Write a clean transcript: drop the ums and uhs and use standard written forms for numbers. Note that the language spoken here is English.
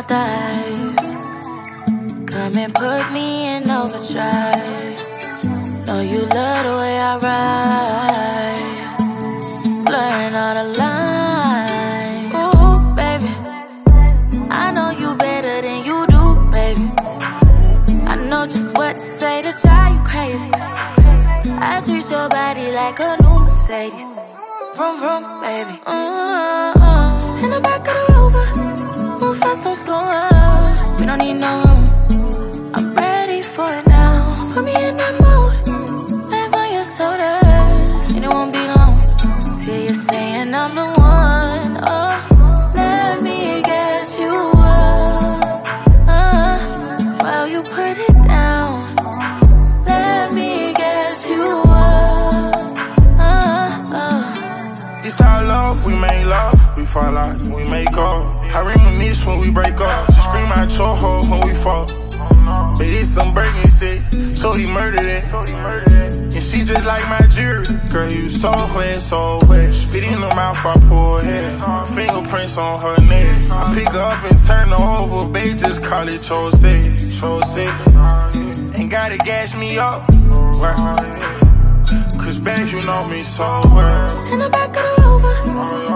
thighs. Come and put me in overdrive. Know you love the way I ride. Blurring all the lines. Ooh, baby, I know you better than you do, baby. I know just what to say to drive you crazy. I treat your body like a new Mercedes. Vroom, vroom, baby. In the back of the Rover, move fast, don't slow up. We don't need no room. I'm ready for it now. Put me in that mode. Hands on your shoulders, and it won't be long till you're saying I'm the one. Oh, let me guess you up. While you put it down, let me guess you up. This our love, we make love. We fall out, we make up. I reminisce when we break up. She scream out your hoe when we fall. But it's some breaking shit, so he murdered it. And she just like my jewelry. Girl, you so wet, so wet. Spit in her mouth, I pull her head. Fingerprints on her neck. I pick her up and turn her over, babe, just call it chose. Ain't gotta gas me up, right? Cause babe, you know me so well. In the back of the Rover,